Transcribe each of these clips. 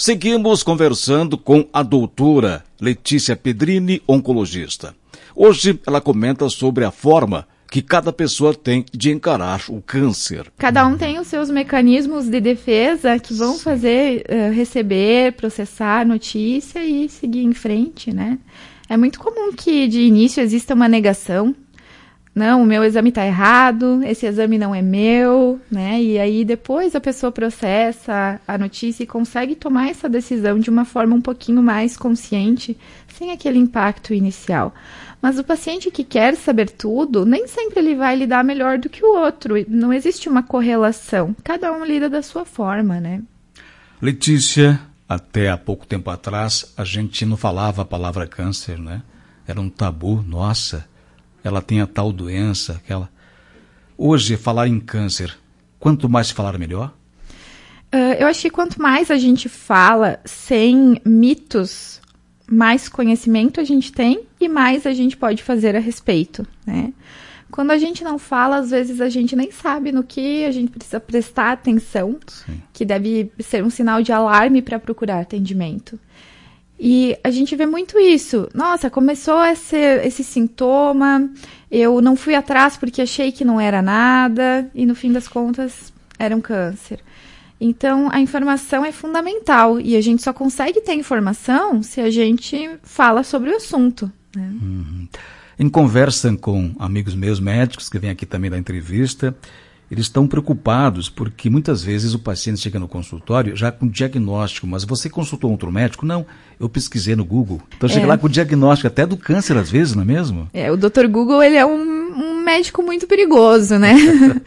Seguimos conversando com a doutora Letícia Pedrini, oncologista. Hoje ela comenta sobre a forma que cada pessoa tem de encarar o câncer. Cada um tem os seus mecanismos de defesa que vão fazer receber, processar a notícia e seguir em frente, né? É muito comum que de início exista uma negação. Não, o meu exame está errado, esse exame não é meu, né? E aí depois a pessoa processa a notícia e consegue tomar essa decisão de uma forma um pouquinho mais consciente, sem aquele impacto inicial. Mas o paciente que quer saber tudo, nem sempre ele vai lidar melhor do que o outro. Não existe uma correlação. Cada um lida da sua forma, né? Letícia, até há pouco tempo atrás, a gente não falava a palavra câncer, né? Era um tabu, nossa. Ela tem a tal doença, aquela... Hoje, falar em câncer, quanto mais falar, melhor? Eu acho que quanto mais a gente fala sem mitos, mais conhecimento a gente tem e mais a gente pode fazer a respeito, né? Quando a gente não fala, às vezes a gente nem sabe no que a gente precisa prestar atenção, Sim. que deve ser um sinal de alarme para procurar atendimento. E a gente vê muito isso. Nossa, começou esse sintoma, eu não fui atrás porque achei que não era nada, e no fim das contas era um câncer. Então, a informação é fundamental, e a gente só consegue ter informação se a gente fala sobre o assunto, né? Em conversa com amigos meus médicos, que vêm aqui também da entrevista, eles estão preocupados porque muitas vezes o paciente chega no consultório já com diagnóstico, mas você consultou outro médico? Não, eu pesquisei no Google. Então chega lá com o diagnóstico até do câncer às vezes, não é mesmo? O Dr. Google, ele é um médico muito perigoso, né?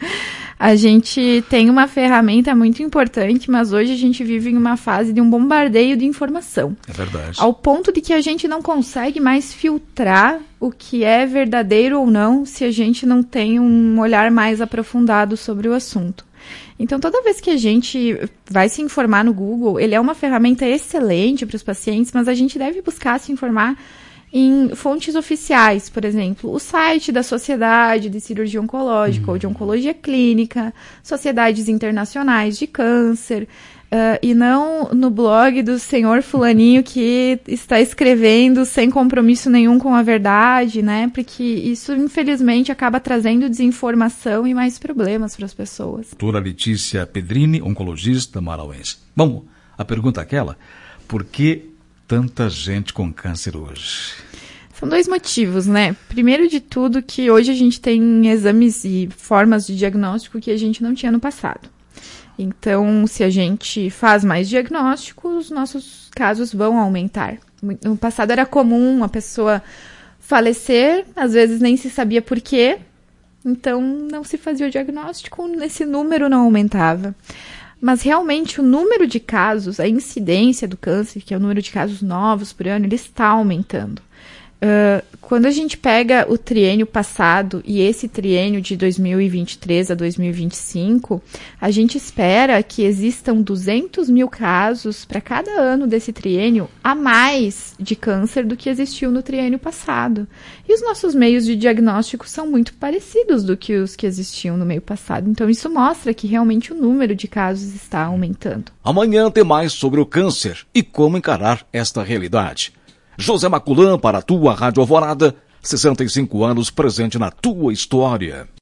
A gente tem uma ferramenta muito importante, mas hoje a gente vive em uma fase de um bombardeio de informação. É verdade. Ao ponto de que a gente não consegue mais filtrar o que é verdadeiro ou não se a gente não tem um olhar mais aprofundado sobre o assunto. Então, toda vez que a gente vai se informar no Google, ele é uma ferramenta excelente para os pacientes, mas a gente deve buscar se informar em fontes oficiais, por exemplo, o site da Sociedade de Cirurgia Oncológica ou de Oncologia Clínica, sociedades internacionais de câncer, e não no blog do senhor fulaninho que está escrevendo sem compromisso nenhum com a verdade, né? Porque isso, infelizmente, acaba trazendo desinformação e mais problemas para as pessoas. Doutora Letícia Pedrini, oncologista marauense. Bom, a pergunta é aquela, por que tanta gente com câncer hoje? São dois motivos, né? Primeiro de tudo, que hoje a gente tem exames e formas de diagnóstico que a gente não tinha no passado. Então, se a gente faz mais diagnósticos, nossos casos vão aumentar. No passado era comum a pessoa falecer, às vezes nem se sabia por quê, então não se fazia o diagnóstico, esse número não aumentava. Mas realmente o número de casos, a incidência do câncer, que é o número de casos novos por ano, ele está aumentando. Quando a gente pega o triênio passado e esse triênio de 2023 a 2025, a gente espera que existam 200 mil casos para cada ano desse triênio a mais de câncer do que existiu no triênio passado. E os nossos meios de diagnóstico são muito parecidos do que os que existiam no meio passado. Então isso mostra que realmente o número de casos está aumentando. Amanhã tem mais sobre o câncer e como encarar esta realidade. José Maculã para a tua Rádio Alvorada, 65 anos presente na tua história.